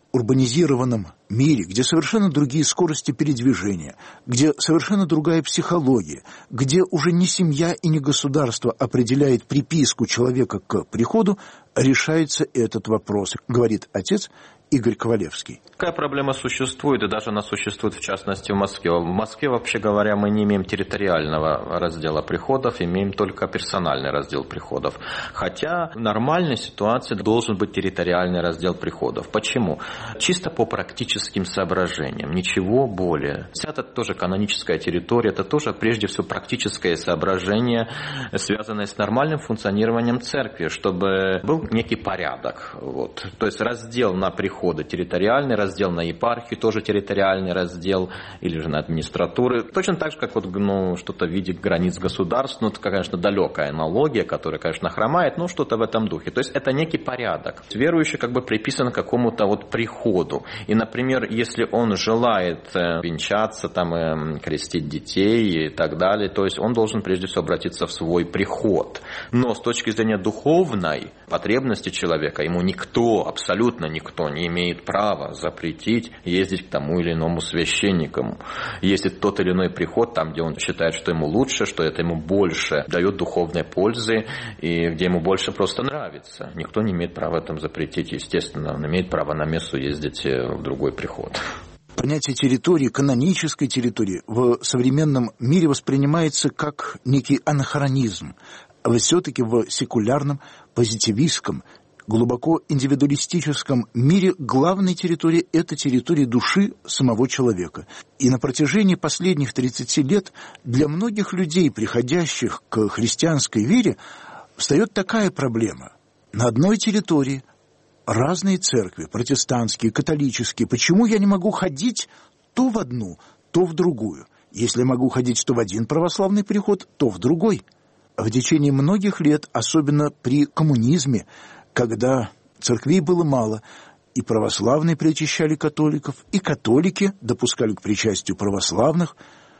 урбанизированном мире, где совершенно другие скорости передвижения, где совершенно другая психология, где уже не семья и не государство определяет приписку человека к приходу, решается этот вопрос, говорит отец Игорь Ковалевский. Такая проблема существует, и даже она существует в частности в Москве. В Москве, вообще говоря, мы не имеем территориального раздела приходов, имеем только персональный раздел приходов. Хотя в нормальной ситуации должен быть территориальный раздел приходов. Почему? Чисто по практическим соображениям, ничего более. Это тоже каноническая территория, это тоже прежде всего практическое соображение, связанное с нормальным функционированием церкви, чтобы был некий порядок. Вот. То есть раздел на приходы территориальный, раздел на епархию, тоже территориальный раздел, или же на администратуры. Точно так же, как вот, ну, что-то в виде границ государств, ну, это, конечно, далекая аналогия, которая, конечно, хромает, но что-то в этом духе. То есть это некий порядок. Верующий как бы приписан к какому-то вот приходу. И, например, если он желает венчаться, там, крестить детей и так далее, то есть он должен прежде всего обратиться в свой приход. Но с точки зрения духовной потребности человека, ему никто, абсолютно никто не имеет права запретить ездить к тому или иному священнику. Ездить в тот или иной приход, там, где он считает, что ему лучше, что это ему больше дает духовной пользы, и где ему больше просто нравится. Никто не имеет права этом запретить, естественно. Он имеет право на мессу ездить в другой приход. Понятие территории, канонической территории в современном мире воспринимается как некий анахронизм. А все-таки в секулярном, позитивистском, глубоко индивидуалистическом мире главной территорией – это территория души самого человека. И на протяжении последних тридцати лет для многих людей, приходящих к христианской вере, встает такая проблема. На одной территории разные церкви, протестантские, католические. Почему я не могу ходить то в одну, то в другую? Если могу ходить то в один православный приход, то в другой. В течение многих лет, особенно при коммунизме, когда церквей было мало, и православные причащали католиков, и католики допускали к причастию православных.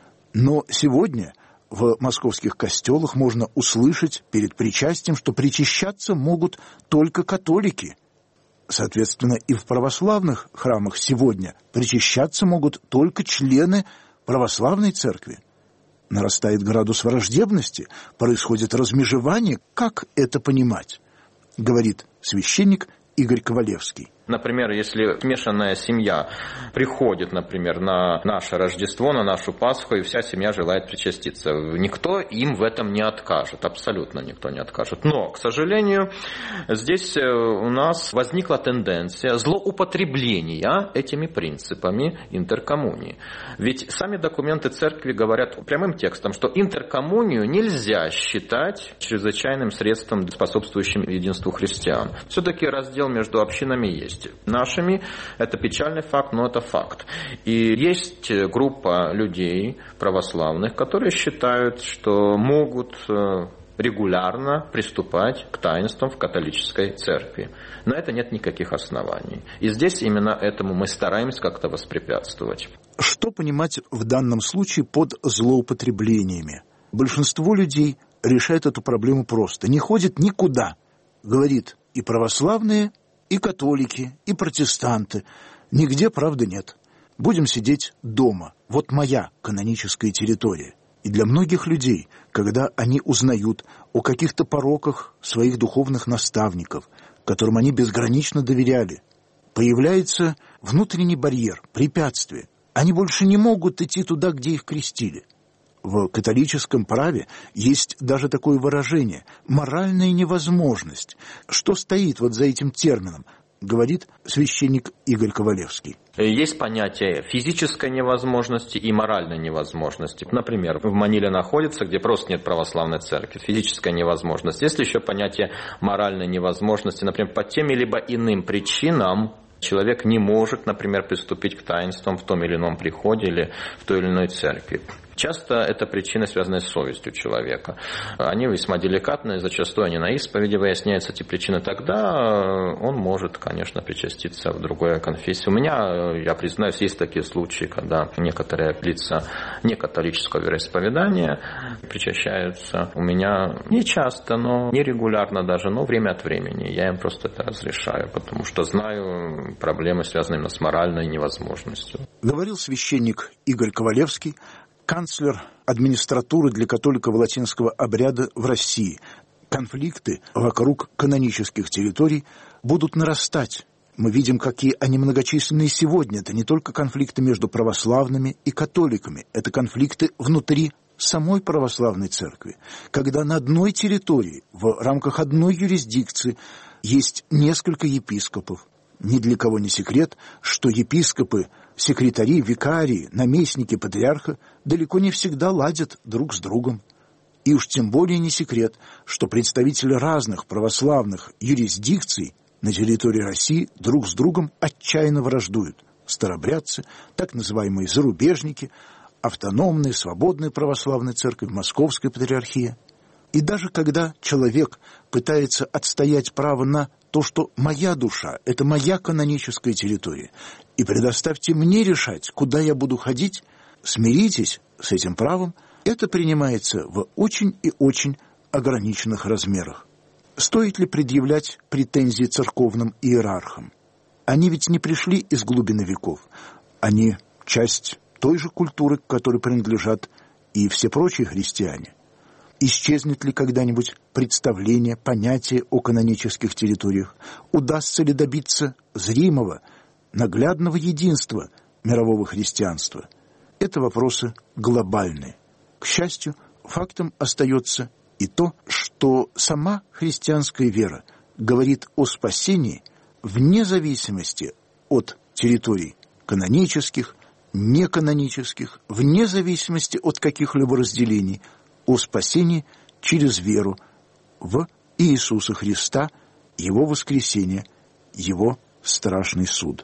Но сегодня в московских костелах можно услышать перед причастием, что причащаться могут только католики. Соответственно, и в православных храмах сегодня причащаться могут только члены православной церкви. Нарастает градус враждебности, происходит размежевание. Как это понимать? Говорит священник Игорь Ковалевский. Например, если смешанная семья приходит, например, на наше Рождество, на нашу Пасху, и вся семья желает причаститься, никто им в этом не откажет, абсолютно никто не откажет. Но, к сожалению, здесь у нас возникла тенденция злоупотребления этими принципами интеркоммунии. Ведь сами документы церкви говорят прямым текстом, что интеркоммунию нельзя считать чрезвычайным средством, способствующим единству христиан. Все-таки раздел между общинами есть. Нашими это печальный факт, но это факт. И есть группа людей православных, которые считают, что могут регулярно приступать к таинствам в католической церкви. На это нет никаких оснований. И здесь именно этому мы стараемся как-то воспрепятствовать. Что понимать в данном случае под злоупотреблениями? Большинство людей решает эту проблему просто. Не ходит никуда. Говорит, и православные, и католики, и протестанты. Нигде правды нет. Будем сидеть дома. Вот моя каноническая территория. И для многих людей, когда они узнают о каких-то пороках своих духовных наставников, которым они безгранично доверяли, появляется внутренний барьер, препятствие. Они больше не могут идти туда, где их крестили. В католическом праве есть даже такое выражение – моральная невозможность. Что стоит вот за этим термином, говорит священник Игорь Ковалевский. Есть понятие физической невозможности и моральной невозможности. Например, в Маниле находится, где просто нет православной церкви. Физическая невозможность. Есть еще понятие моральной невозможности. Например, по тем либо иным причинам человек не может, например, приступить к таинствам в том или ином приходе или в той или иной церкви. Часто это причина, связанная с совестью человека. Они весьма деликатные, зачастую они на исповеди выясняются эти причины, тогда он может, конечно, причаститься в другой конфессии. У меня, я признаюсь, есть такие случаи, когда некоторые лица некатолического вероисповедания причащаются. У меня не часто, но нерегулярно даже, но время от времени. Я им просто это разрешаю, потому что знаю проблемы, связанные с моральной невозможностью. Говорил священник Игорь Ковалевский, канцлер администратуры для католиков латинского обряда в России. Конфликты вокруг канонических территорий будут нарастать. Мы видим, какие они многочисленные сегодня. Это не только конфликты между православными и католиками, это конфликты внутри самой православной церкви, когда на одной территории, в рамках одной юрисдикции, есть несколько епископов. Ни для кого не секрет, что епископы, секретари, викарии, наместники патриарха далеко не всегда ладят друг с другом. И уж тем более не секрет, что представители разных православных юрисдикций на территории России друг с другом отчаянно враждуют. Старобрядцы, так называемые зарубежники, автономные, свободные православные церкви, Московская патриархия. И даже когда человек пытается отстоять право на то, что моя душа – это моя каноническая территория, и предоставьте мне решать, куда я буду ходить, смиритесь с этим правом, это принимается в очень и очень ограниченных размерах. Стоит ли предъявлять претензии церковным иерархам? Они ведь не пришли из глубины веков. Они часть той же культуры, к которой принадлежат и все прочие христиане. Исчезнет ли когда-нибудь представление, понятие о канонических территориях? Удастся ли добиться зримого, наглядного единства мирового христианства? Это вопросы глобальные. К счастью, фактом остается и то, что сама христианская вера говорит о спасении вне зависимости от территорий канонических, неканонических, вне зависимости от каких-либо разделений, о спасении через веру в Иисуса Христа, Его воскресение, Его страшный суд.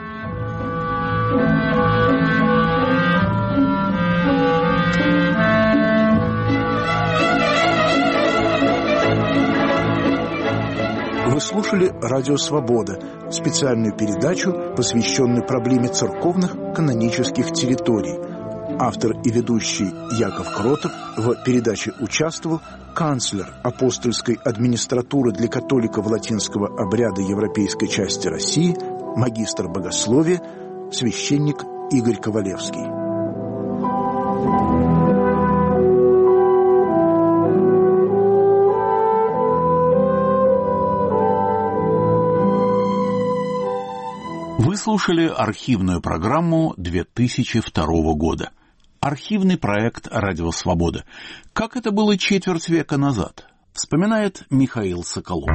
Вы слушали «Радио Свобода», специальную передачу, посвященную проблеме церковных канонических территорий. Автор и ведущий Яков Кротов. В передаче участвовал канцлер апостольской администратуры для католиков латинского обряда европейской части России, магистр богословия, священник Игорь Ковалевский. Вы слушали архивную программу две тысячи второго года. Архивный проект «Радио Свобода». Как это было четверть века назад, вспоминает Михаил Соколов.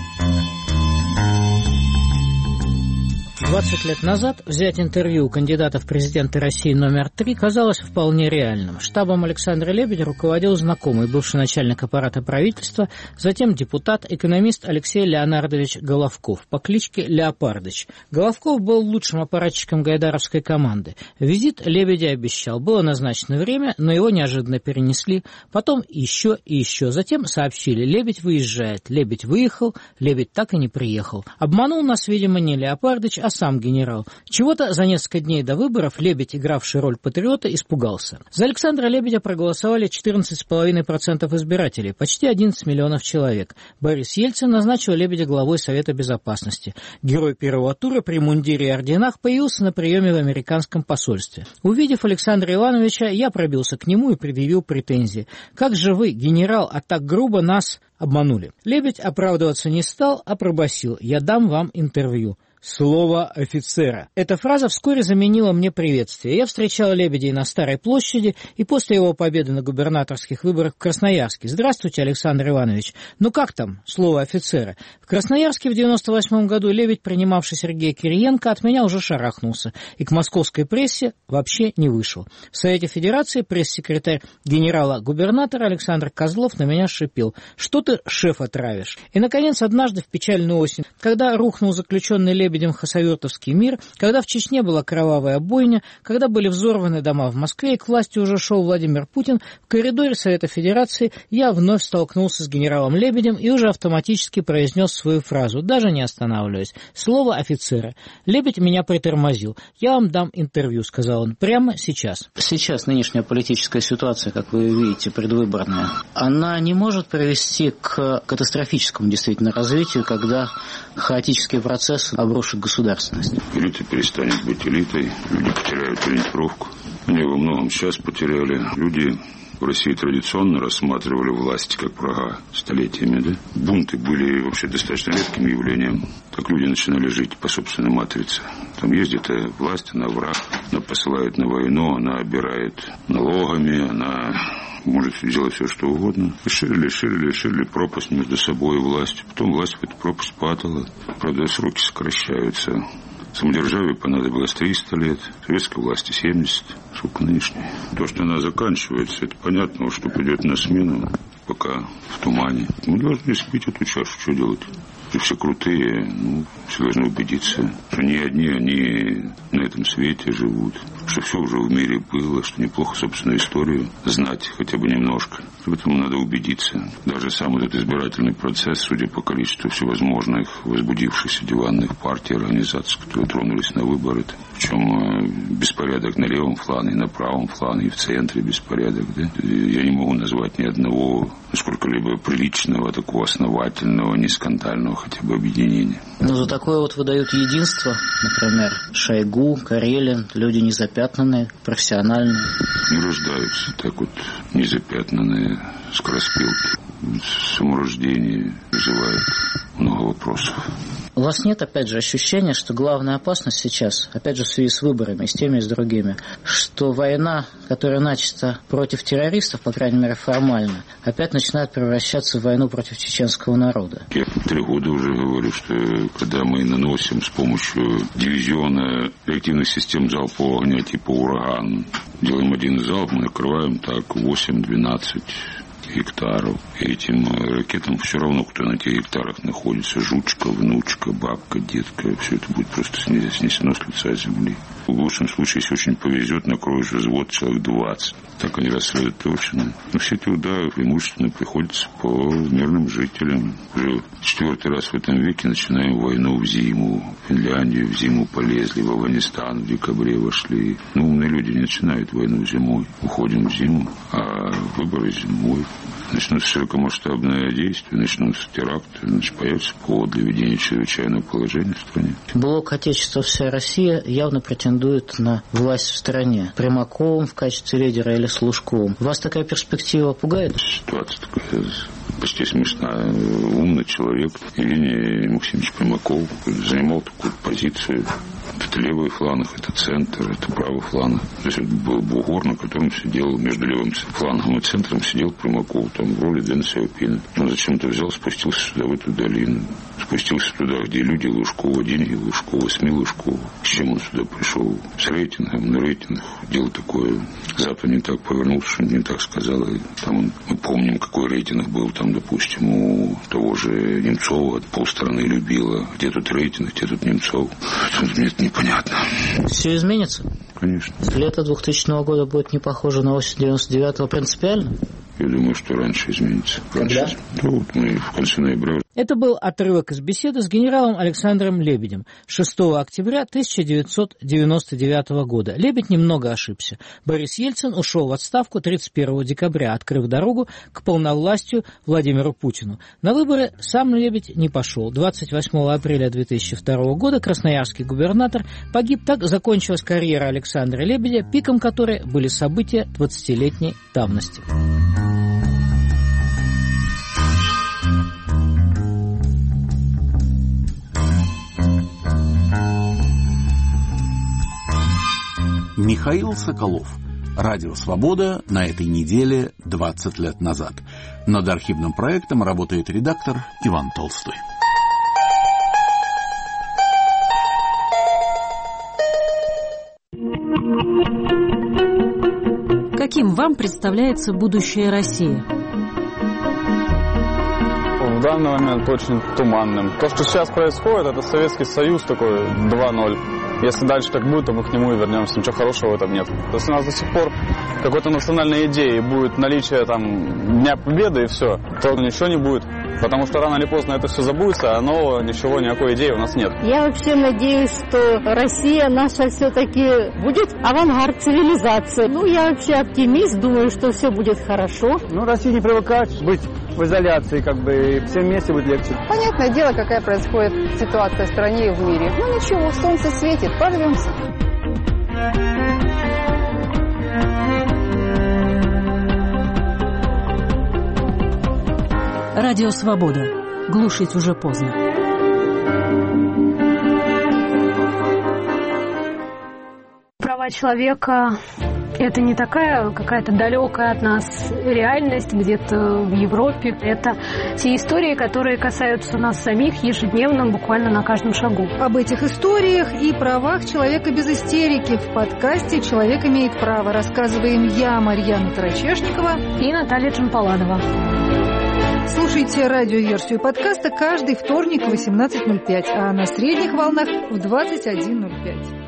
двадцать лет назад взять интервью у кандидата в президенты России номер три казалось вполне реальным. Штабом Александра Лебедя руководил знакомый, бывший начальник аппарата правительства, затем депутат, экономист Алексей Леонардович Головков по кличке Леопардыч. Головков был лучшим аппаратчиком гайдаровской команды. Визит Лебедя обещал. Было назначено время, но его неожиданно перенесли. Потом еще и еще. Затем сообщили: Лебедь выезжает. Лебедь выехал, Лебедь так и не приехал. Обманул нас, видимо, не Леопардыч, а сам генерал. Чего-то за несколько дней до выборов Лебедь, игравший роль патриота, испугался. За Александра Лебедя проголосовали четырнадцать целых пять десятых процента избирателей, почти одиннадцать миллионов человек. Борис Ельцин назначил Лебедя главой Совета Безопасности. Герой первого тура при мундире и орденах появился на приеме в американском посольстве. Увидев Александра Ивановича, я пробился к нему и предъявил претензии. «Как же вы, генерал, а так грубо нас обманули?» Лебедь оправдываться не стал, а пробасил: «Я дам вам интервью». Слово офицера. Эта фраза вскоре заменила мне приветствие. Я встречал Лебедя на Старой площади и после его победы на губернаторских выборах в Красноярске. «Здравствуйте, Александр Иванович. Ну как там, слово офицера?» В Красноярске в девяносто восьмом году Лебедь, принимавший Сергея Кириенко, от меня уже шарахнулся и к московской прессе вообще не вышел. В Совете Федерации пресс-секретарь генерала-губернатора Александр Козлов на меня шипел: «Что ты, шефа, травишь?» И, наконец, однажды в печальную осень, когда рухнул заключенный Лебедь Лебедем хасавюртовский мир, когда в Чечне была кровавая бойня, когда были взорваны дома в Москве и к власти уже шел Владимир Путин, в коридоре Совета Федерации я вновь столкнулся с генералом Лебедем и уже автоматически произнес свою фразу, даже не останавливаясь. Слово офицера. Лебедь меня притормозил. «Я вам дам интервью», — сказал он, — «прямо сейчас». Сейчас нынешняя политическая ситуация, как вы видите, предвыборная, она не может привести к катастрофическому действительно развитию, когда хаотические процессы обрушат государственность. Элита перестанет быть элитой, люди потеряют ориентировку. Они во многом сейчас потеряли. Люди в России традиционно рассматривали власть как врага столетиями. Да? Бунты были вообще достаточно редким явлением. Так люди начинали жить по собственной матрице. Там есть где-то власть, она враг, она посылает на войну, она обирает налогами, она может делать все, что угодно. И ширили, ширили, ширили пропасть между собой и властью. Потом власть в эту пропасть падала. Правда, сроки сокращаются. Самодержавию понадобилось триста лет, советской власти семьдесят. Сколько нынешней? То, что она заканчивается, это понятно, что придет на смену, пока в тумане. Мы должны испить эту чашу, что делать? Все крутые, ну, все должны убедиться, что не одни они на этом свете живут, что все уже в мире было, что неплохо собственную историю знать хотя бы немножко. Поэтому надо убедиться. Даже сам этот избирательный процесс, судя по количеству всевозможных возбудившихся диванных партий, организаций, которые тронулись на выборы, причем беспорядок на левом флане, на правом флане, и в центре беспорядок. Да? Я не могу назвать ни одного сколько-либо приличного, такого основательного, не скандального хотя бы объединения. Но за такое вот выдают единство, например, Шойгу, Карелин, люди незапятнанные, профессиональные. Не рождаются так вот незапятнанные скороспелки. Саморождение вызывает много вопросов. У вас нет, опять же, ощущения, что главная опасность сейчас, опять же, в связи с выборами, с теми и с другими, что война, которая начата против террористов, по крайней мере, формально, опять начинает превращаться в войну против чеченского народа? Я три года уже говорю, что когда мы наносим с помощью дивизиона реактивных систем залпового огня типа «Ураган», делаем один залп, мы накрываем так восемь-двенадцать гектаров. И этим ракетам все равно, кто на тех гектарах находится. Жучка, внучка, бабка, детка. Все это будет просто снесено с лица земли. В лучшем случае, если очень повезет, накроешь взвод человек двадцать. Так они рассредоточены. Но все эти удары преимущественно приходятся по мирным жителям. Уже четвертый раз в этом веке начинаем войну в зиму. В Финляндию в зиму полезли, в Афганистан в декабре вошли. Но умные люди не начинают войну зимой. Уходим в зиму, а выборы зимой. Начнутся широкомасштабные действия, начнутся теракты, значит, появится повод для введения чрезвычайного положения в стране. Блок Отечества «Вся Россия» явно претендует на власть в стране. Примаковым в качестве лидера или с Лужковым. Вас такая перспектива пугает? Ситуация такая почти смешная. Умный человек, Евгений Максимович Примаков, занимал такую позицию. Это левый фланг, это центр, это правый фланг. То есть это был бугор, на котором сидел, между левым флангом и центром сидел Примаков, там в роли Денниса Алпина. Он зачем-то взял, спустился сюда, в эту долину. Спустился туда, где люди Лужкова, деньги Лужкова, СМИ Лужкова. С чем он сюда пришел? С рейтингом, на рейтинг. Дело такое. Запад не так повернулся, что не так сказал. И там он, мы помним, какой рейтинг был там, допустим, у того же Немцова. Полстраны любила. Где тут рейтинг, где тут Немцов? Мне это непонятно. Все изменится? Конечно. Лето двухтысячного года будет не похоже на осень девяносто девятого принципиально? Я думаю, что раньше изменится. Раньше. Когда? Ну, вот мы в конце ноября. Это был отрывок из беседы с генералом Александром Лебедем шестого октября тысяча девятьсот девяносто девятого года. Лебедь немного ошибся. Борис Ельцин ушел в отставку тридцать первого декабря, открыв дорогу к полновластию Владимиру Путину. На выборы сам Лебедь не пошел. двадцать восьмого апреля две тысячи второго года красноярский губернатор погиб. Так закончилась карьера Александра Лебедя, пиком которой были события двадцатилетней давности. Михаил Соколов. Радио «Свобода» на этой неделе двадцать лет назад. Над архивным проектом работает редактор Иван Толстой. Каким вам представляется будущее России? данный момент очень туманным. То, что сейчас происходит, это Советский Союз такой два ноль. Если дальше так будет, то мы к нему и вернемся. Ничего хорошего в этом нет. Если у нас до сих пор какой-то национальной идеи будет наличие там Дня Победы и все, то ничего не будет. Потому что рано или поздно это все забудется, а нового ничего, никакой идеи у нас нет. Я вообще надеюсь, что Россия наша все-таки будет авангард цивилизации. Ну, я вообще оптимист, думаю, что все будет хорошо. Ну, Россия не привыкает быть в изоляции, как бы, и всем вместе будет легче. Понятное дело, какая происходит ситуация в стране и в мире. Ну, ничего, солнце светит, порвемся. Радио «Свобода». Глушить уже поздно. Права человека – это не такая какая-то далекая от нас реальность где-то в Европе. Это те истории, которые касаются нас самих ежедневно, буквально на каждом шагу. Об этих историях и правах человека без истерики в подкасте «Человек имеет право» рассказываем я, Марьяна Тарачешникова и Наталья Джампаладова. Слушайте радиоверсию подкаста каждый вторник в восемнадцать ноль пять, а на средних волнах в двадцать один ноль пять.